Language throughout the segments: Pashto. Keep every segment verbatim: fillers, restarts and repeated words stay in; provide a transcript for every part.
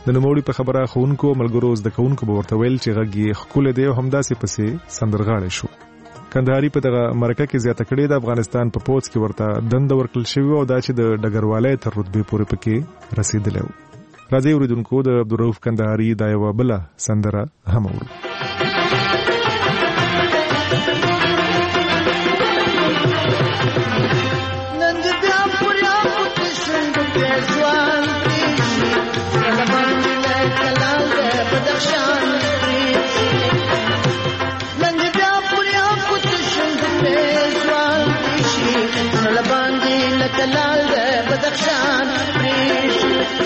د نوموړي په خبره ښوونکو ملګرو زده کوونکو به ورته ویل چې غږ یې ښکلی دی او همداسې پسې سندرغاړی شو. کندهاري په دغه مرکه کې زیاته کړې د افغانستان په پوځ کې ورته دنده ورکړل شوې او دا چې د ډګروالۍ تر رتبې پورې پکې رسېدلی و. راځئ اورېدونکو د عبدالرؤف کندهاري دا یوه بله سندره هم اورو. لال د بدخشان پریش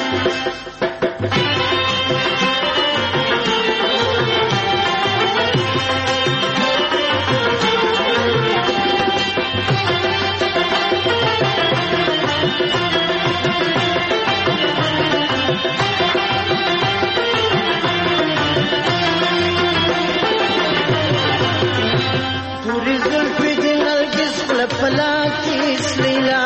پوری زلفی دی نرگس پلپلا کیس لیلا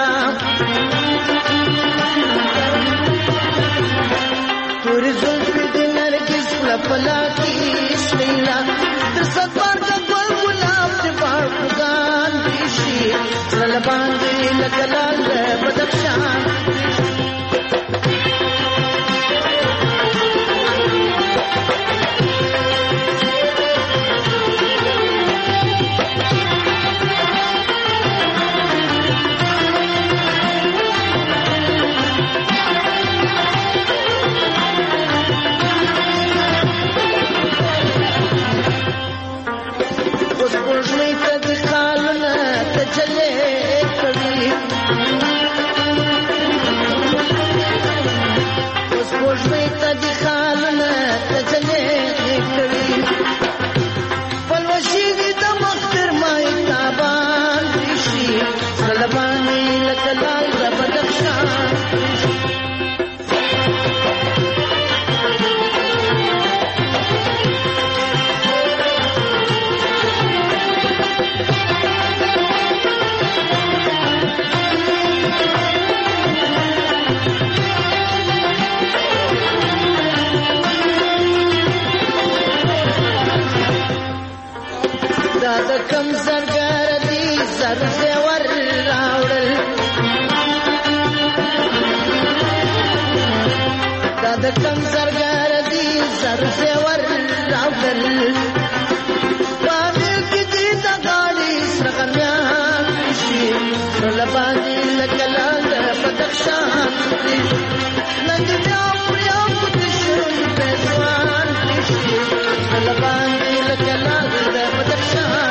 پوری زلفی دی نرگس پلپلا کیس لیلا در سفر کا گل گلاب دی بار خدان بیشی سلبان دی لکلال بدخشان کم زرګر دی زر زور راوړل دا د کم زرګر دی زر زور راوړل باندې کې دې د غاړي سرغمیان شي لبانې لکلان بدخشان نن بیا پریا پتشون پهلوان شي لبانې لکلان بدخشان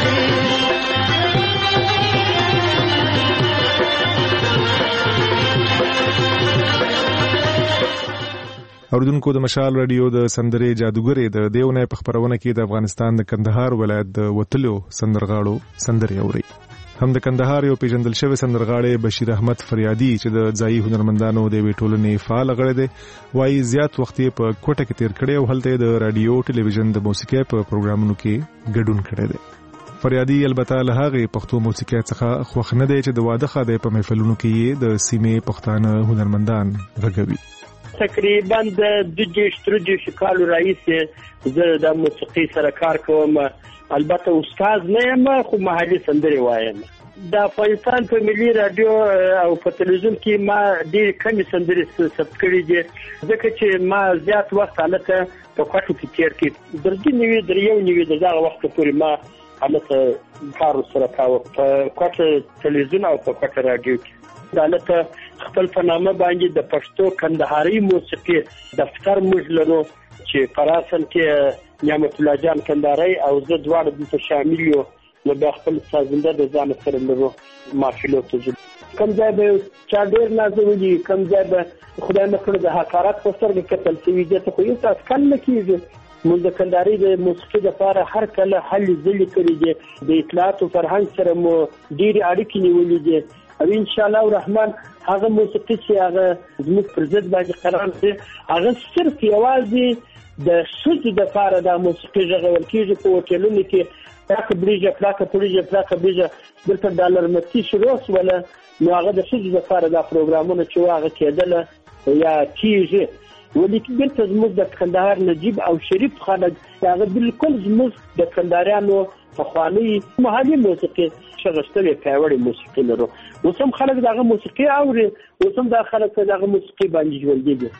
اوریدونکو د مشال رادیو د سندرې جادوګرې د دیونې په خبرونه کې د افغانستان د کندهار ولایت د وتلو سندرغاړو سندرې اوري. هم د کندهار یو پیژندل شوی سندرغاړی بشیر احمد فریادي چې د ځایي هنرمندانو د وی ټولنې فعال غړی دی وايي زیات وخت په کوټه کې تیر کړی او هلته د رادیو ټلویزیون د موسیقۍ په پروګرامونو کې ګډون کړی دی. فریادي البته له هغې پښتو موسیقۍ څخه خوښ نه دی چې د واده خاده په محفلونو کې د سیمې پښتانه هنرمندان غږوي. تقریبا د دوه تر کالو راهیسې زه د موسیقۍ سره کار کوم. البته استاد نه یم خو محلي سندرې وایم. د افغانستان په ملي رادیو او په تلویزیون کې ما ډېرې کمې سندرې ثبت کړي دي ځکه چې ما زیات وخت هلته په کوټو کې تېر کړي. در دوه نوي در یو نوي د دغه وخته پورې ما هلته کار ورسره کاوه په کوټه تلویزیون او په کوټه رادیو کې. دالته خپل په نامه باندې د پښتو کندهاري موسیقي دفتر موږ لرو چې فراسن کې نعمت الله جان کندهاري او زه دواړه دلته شامل یو. نو بیا خپل سازنده د ځان سره لرو محفلو ته ځو. کوم ځای به چا ډېر نازولي کوم ځای به خدای نه کړه د حقارت په سترګه کتل شوي دې ته خو هېڅ اټکل نه کېږي. موږ د کندهاري د موسیقي دپاره هر کله هلې ځلې کړي دي. د اطلاعاتو فرهنګ سره مو ډېرې اړیکې نیولې دي او انشاءالله الرحمن هغه موسیقي چې هغه زموږ پر ضد باندې قرار دی هغه صرف یوازې د ښځو دپاره دا موسیقي غږول کېږي په هوټلونو کې. پلاکه بریجه پلاکه پریجه پلاکه بریجه دلته ډالر مستي شروع شوله نو هغه د ښځو دپاره دا پروګرامونه چې هغه کېدله یا کېږي ولې دلته زموږ د کندهار نجیب او شریف خلک هغه بالکل زموږ د کندهاریانو پخواني محلي موسیقي شغشتلې پیاوړې موسیقي لرو. اوس هم خلک دغه موسیقي اوري، اوس هم دا خلک دغه موسیقي باندې ژوندي دي.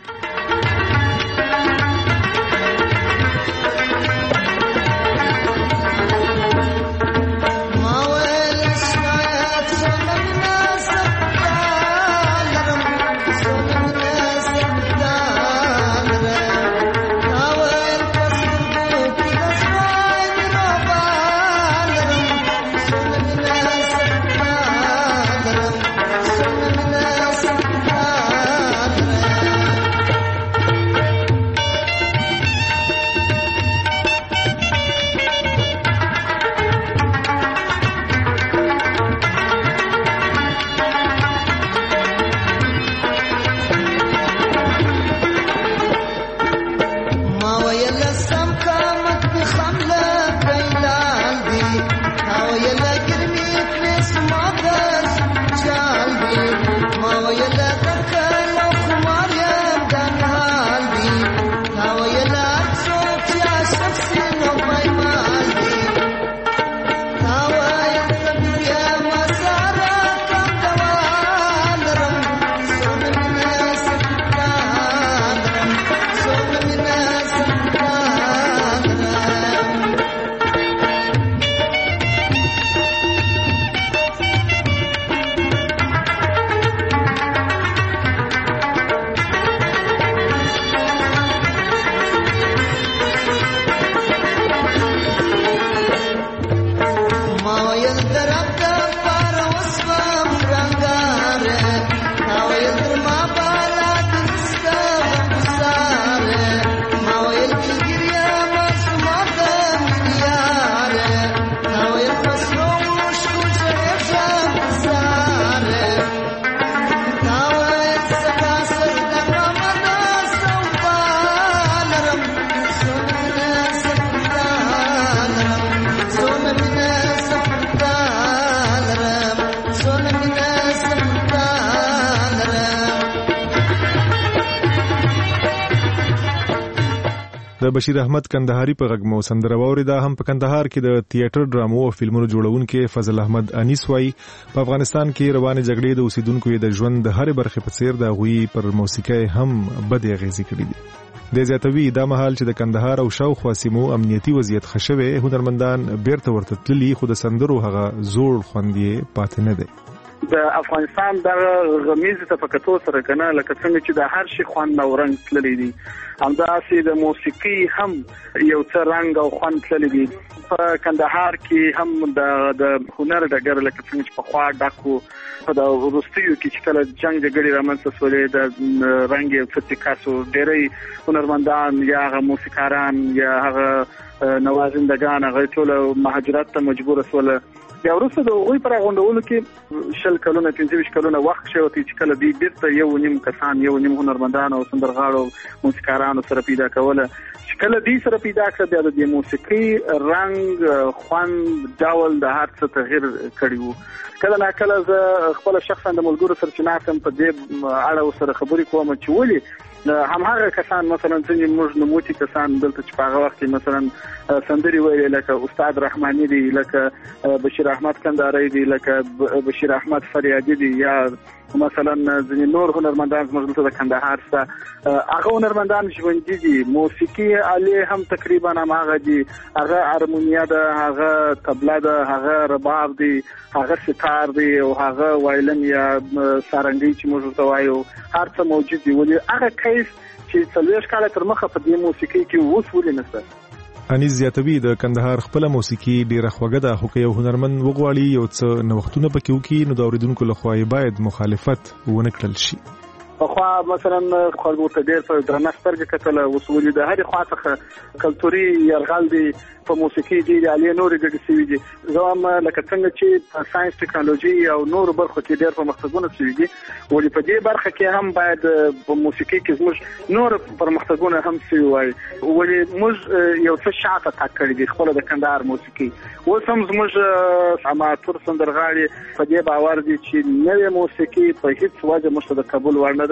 د بشیر احمد کندهاري په غږ مو سندره واوریده. هم په کندهار کې د تیاتر، ډرامو او فلمونو جوړونکي فضل احمد انیس وایي په افغانستان کې روانې جګړې د اوسیدونکو د ژوند د هرې برخې په څیر د هغوی پر موسیقۍ هم بدې اغېزې کړې دي. د زیاتوي دا مهال چې د کندهار او شاوخوا سیمو امنیتي وضعیت ښه شوی، هنرمندان بیرته ورته تللي، خو د سندرو هغه زوړ خوند یې پاتې نه دی. د افغانستان د غمیز تفکتو سره کنه لکه څنګه چې د هر شي خوند او رنگ تللی دی، همداسې د موسیقي هم یو څه رنگ او خوند تللی دی. په کندهار کې هم د د هنر ډګر لکه څنګه چې په خوا ډاکو په د وروستیو کې چې کله جنگ جګړې رامنځته شولې د رنګ یو څه تکاسو ډېری هنرمندان یا هغه موسیقاران یا هغه نوازندگان هغه ټول مهاجرت ته مجبور شول. بیا وروسته د هغوی پر غونډولو کې شل کلونه پنځه ویشت کلونه وخت شوی چې کله دوی بیرته یو نیم کسان یو نیم هنرمندان او سندرغاړو موسیقارانو سره پیدا کوله، چې کله دوی سره پیدا کړه بیا د موسیقي رنګ خوند ډول د هر څه تغیر کړی وو. کله نا کله زه خپل شخصا د ملګرو سره چې ناسم په دې اړه سره خبرې کوم چې ولې هم هغه کسان مثلا څنګه موږ نموتي کسان دلته چې په هغه وخت کې مثلا سندري ویلې لکه استاد رحماني دی، لکه بشیر احمد کندهاري دی، لکه بشیر احمد فریادي دی، یا مثلا ځینې نور هنرمندان زموږ دلته د کندهار څخه هغه هنرمندان ژوندي دي. موسیقي آلې هم تقریبا هماغه دي، هغه هارمونیا ده، هغه طبله ده، هغه رباب دی، هغه ستار دی او هغه وایلن یا سارنګي چې موږ ورته وایو، هر څه موجود دي. ولې هغه کیس چې څلوېښت کاله تر مخه په دې موسیقي کې اوس ولې نشته. انیس زیاتوي د کندهار خپل موسیقي ډیره خوږه ده، خو که یو هنرمند وغواړي یو څه نوښتونه پکې وکړي نو د اورېدونکو لخوا یې باید مخالفت ونه کړل شي. پخوا مثلا خلک ورته ډېر په درنه سترګه کتله، اوس ولې د هرې خوا څخه کلتوري یرغل دی په موسیقي ډېرې آلې نورې ګډې شوي دي. زه هم لکه څنګه چې په ساینس ټکنالوژي او نورو برخو کې ډېر پرمختګونه شوي دي، ولې په دې برخه کې هم باید په موسیقي کې زموږ نور پرمختګونه هم شوي وای. ولې موږ یو څه شاته تګ کړی دی خپله د کندهار موسیقي. اوس هم زموږ اماتور سندرغاړي په دې باور دي چې نوې موسیقي په هیڅ وجه موږ ته د قبول وړ نه ده.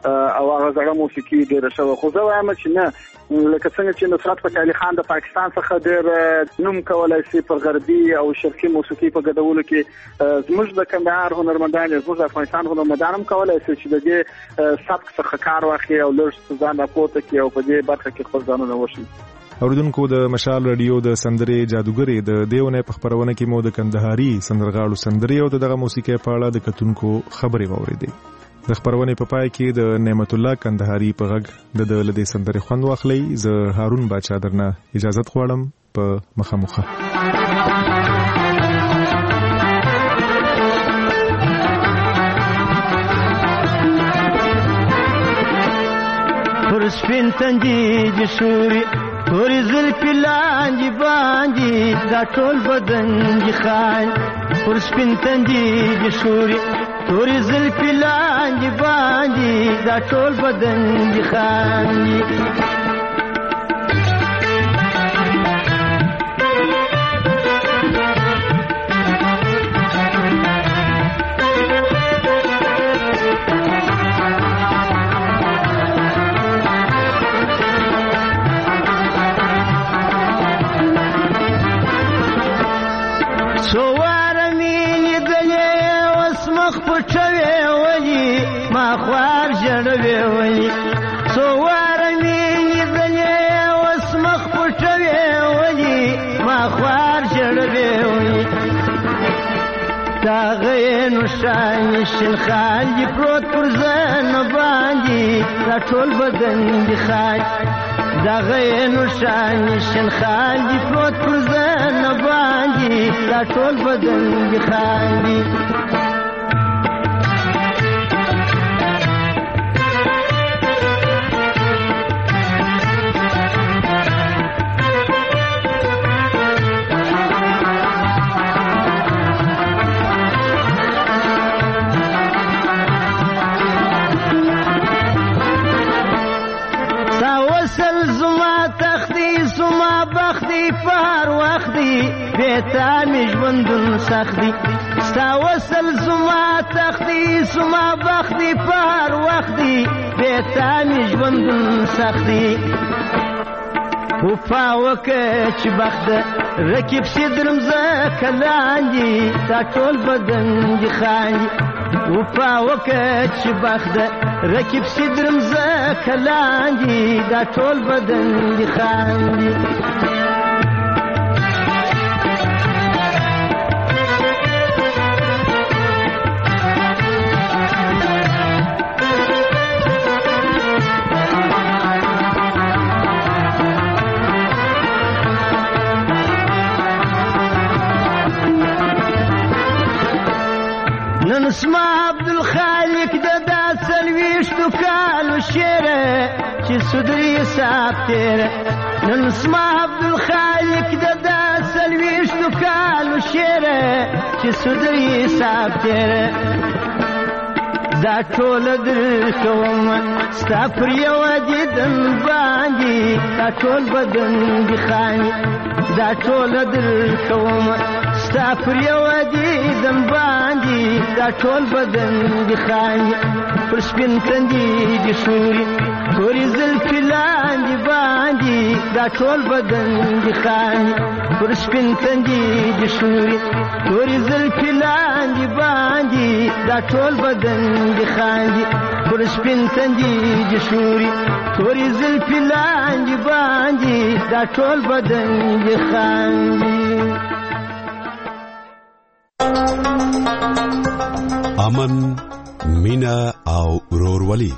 او هغه زړه موسیقي ډیره شوه. خو زه وایم چې نه، لکه څنګه چې نصرت فتح علي خان د پاکستان څخه ډېر نوم کولی شي په غربي او شرقي موسیقي په ګډولو کې، زموږ د کندهار هنرمندان زموږ د افغانستان هنرمندان هم کولی شي چې د دې سبک څخه کار واخلي او لږ ځان راپورته کړي او په دې برخه کې خپل ځانونه وښيي. اوریدونکو، د مشال رادیو د سندرې جادوګرې د دیونه په خبرونه کې مو د کندهاري سندرغاړو سندرې او دغه موسیقي په اړه د کتونکو خبرې واوریدې. د خبرونه په پای کې د نعمت الله کندهاري په غږ د د لدې سندرې خوند واخلي. زه هارون باچا درنه اجازه غواړم په مخامخه. پر سپین تندي د شوري تورې زلفې لاندې باندې دا ټول بدن دي خان. پر سپین تندي د شوري تورې زلفې لاندې باندې دا ټول بدن دي خان. خوار جړوي ولي سوار مې دلې اوس مخ پټوي ولي ما خوار جړوي ولي دا غې نو شان شین خال دی پروت پر ځان باندې دا ټول بدن دی خال. دا غې نو شان شین خال دی پروت پر ځان باندې دا ټول بدن دی خال. پار وختي بیتا می ژوندون سختي ستا وصل زما تختي زما بختي پار وختي بیتا می ژوندون سختي. وفا وکه چې بخت رکیب سي درم زکه لاندې دا ټول بدن دي خاندي. وفا وکه چې بخت رکیب سي درم زکه لاندې دا ټول بدن دي خاندي. نن اسما عبدالخالق د دا سلويشتو کالو شیره چې صدري صاحب تیره. نن اسما عبدالخالق د دا سلويشتو کالو شیره چې صدري صاحب تیره. دا ټول در کوم ستا پر یو دیدن باندې دا ټول بدن دی خاني. دا ټول در کوم ستا پر یو دیدن باندې دا ټول بدن دی خاني. پر سپین تندي دی شوري تورې زلفې لاندې باندې دا ټول بدن دی خاني. پر سپین تندي دی شوري تورې زلفې لاندې باندې دا ټول بدن دی خاندي. پر سپین تندي دی شوري تورې زلفې لاندې باندې دا ټول بدن دی خاندي. امن، مینا او ورورولي،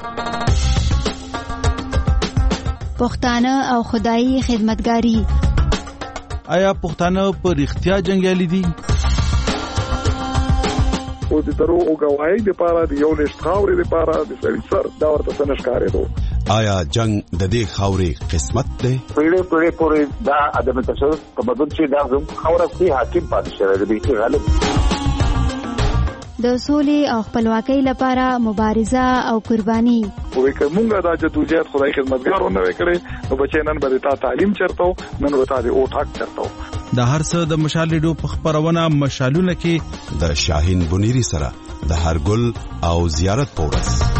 پښتانه او خدایي خدمتګاری. آیا پښتانه په رښتیا جنگیالي دي؟ او د دروغ گواهی لپاره د یو لښت خاورې لپاره د سړي سر دا ورته څه نښکارېدو. آیا جنگ د دې خاورې قسمت دی؟ پیړۍ پیړۍ پورې دا عدم تشدد تمدن چې دا زموږ خاوره کې حاکم پاتې شوی دی، غالب د سولې او خپلواکۍ لپاره مبارزه او قرباني. وې که مونږه دا جدوجہد خدای خدمتګارونه وکړي نو بچي نن به تا تعلیم چرته نن به تا د اوټ حق چرته. د هر څه د مشال ریډیو په خبرونه مشالونه کې د شاهین بنيري سره د هر ګل او زیارت پورس.